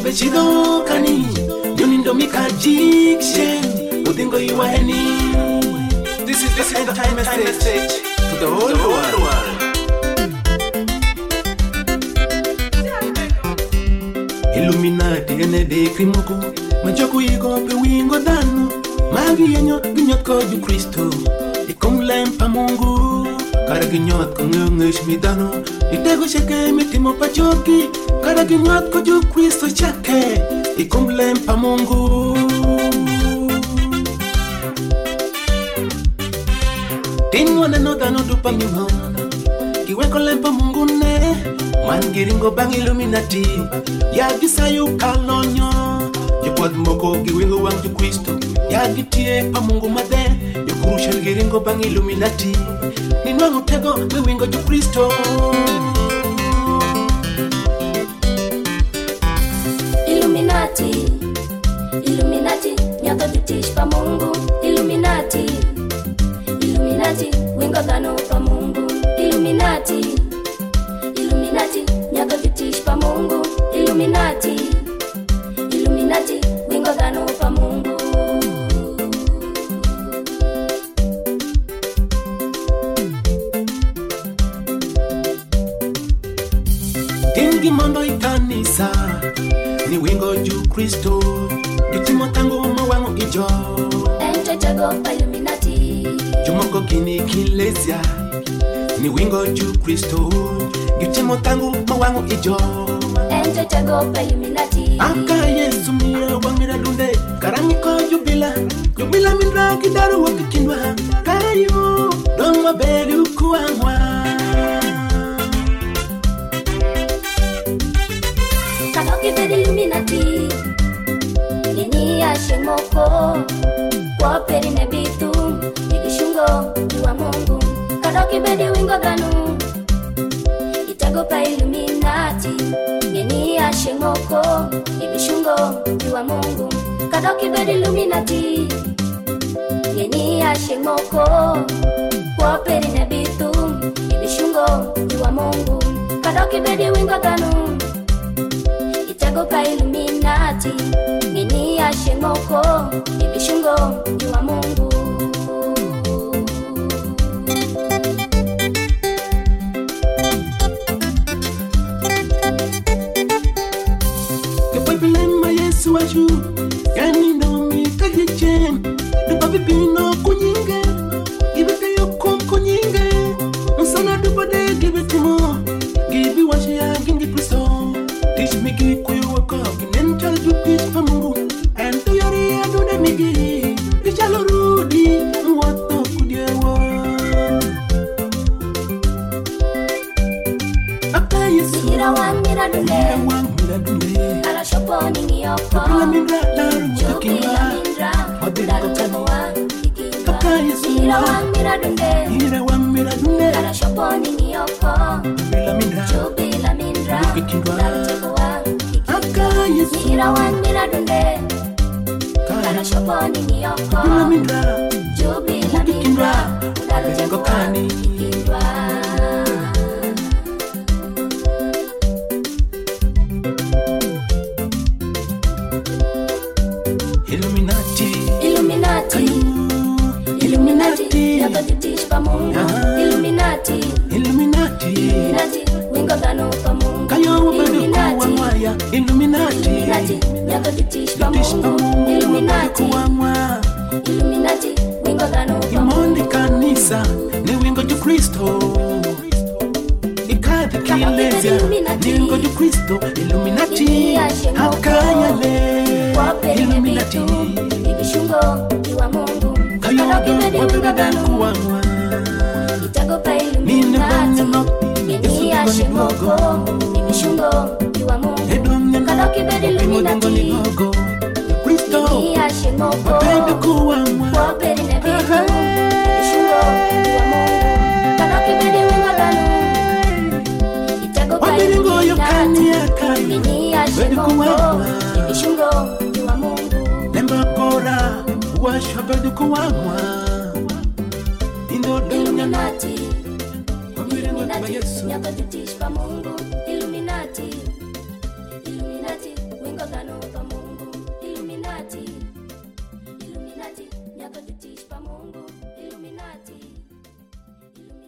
pechido kani Yunindo mikajikshe Udingo yuwaeni. This is the time message to the whole world. Illuminati ene de krimuko Majoku yigo pe wingo danu Magi yenyo ginyot ko ju Kristo Ikum lempa Mungu Kara ginyot ko ngesh midano Itego sheke mitimo pachoki Kara ginyot ko ju Kristo chake Ikum lempa Mungu Tin wana no dano dupa mimo Kiweko lempa Mungu ne Mangiringo bang Illuminati Yagisayu kalonyo Yopod moko giwingo wang ju Kristo Yagitie pa Mungu made Yokurusha giringo bang Illuminati Ninwangu tego miwingo ju Kristo Illuminati Illuminati Nyaka jutish pa Mungu Illuminati Illuminati Wingo dano pa Mungu Illuminati Illuminati Nyaka jutish pa Mungu Illuminati Illuminati Wingo dano pa Mungu Tingi mondo ikanisa Ni wingo ju Kristo Gitimo tango mawango ijo Ente jago pa Illuminati Jumoko kini kilesia Ni wingo ju Kristo Gitimo tango mawango ijo Ente jago pa Illuminati Aka Yesu miya wamira dunde Karangi ko jubila Jubila mindra kidaru wakikindwa Kayo Dongwa beri ukuangwa Kadoki bedi Illuminati Gini ya shemoko Kwa peri nebitu Igishungo Iwa Mungu Kadoki bedi wingo danu Itago pa Illuminati Gini ya shemoko Igishungo Iwa Mungu Kadoki bedi Illuminati Gini ya shemoko Kwa peri nebitu Igishungo Iwa Mungu Kadoki bedi wingo danu Itago pa Illuminati Ngini ya shemoko Ibishungo Iwa Mungu Kepapilema Yesu waju Yani nomi kajechen Dupa pipino kunyinge Gibete yokum kunyinge Msana dupa de gibetimo Gibi washe ya gingi Kristo Teach me give you a cock and tell you peace for Mungu and to your ear do the migi. The shallow Rudy, what the good you want. After you see Mira wan mira dule one minute, Ala shoponi ni yoko Jubi la mindra Daru temoa Ikiwa Mira wan mira dule Ala shoponi ni yoko Jubi la mindra Daru temoa Ikiwa Mira wan mira dule Ala shoponi ni yoko Jubi la mindra Daru temoa Ikiwa Illuminati, Illuminati Illuminati Yaka jutish pa Mungu Illuminati Illuminati, Illuminati Wingo dano pa Mungu Kayo wabado Illuminati kuwamwaya Illuminati, Illuminati Yaka jutish pa Mungu Illuminati kuwamwa Illuminati Wingo dano pa Imondi Mungu kanisa ni wingo ju Kristo Ikadi kilezia ni wingo ju Kristo Illuminati Hakayale Illuminati Ibishungo Iwa Mungu Kayo wabado kuwamwa Itago pa Nine Illuminati banyo Gini ya shemoko Ibishungo Iwa Mungu Edom Kadoki bedi Illuminati Kristo Gini ya shemoko wabado kuwamwa Kwa peri nebitu Ibishungo Iwa Mungu Kadoki bedi wingo danu Itago pa Wabiringo yokani Illuminati yakayo Gini ya shemoko Ibishungo Iwa Mungu Lemba kora Washa wabado kuwamwa Indo dunya Illuminati Wabiringo kwa Illuminati Yesu Nyaka jutish pa Mungu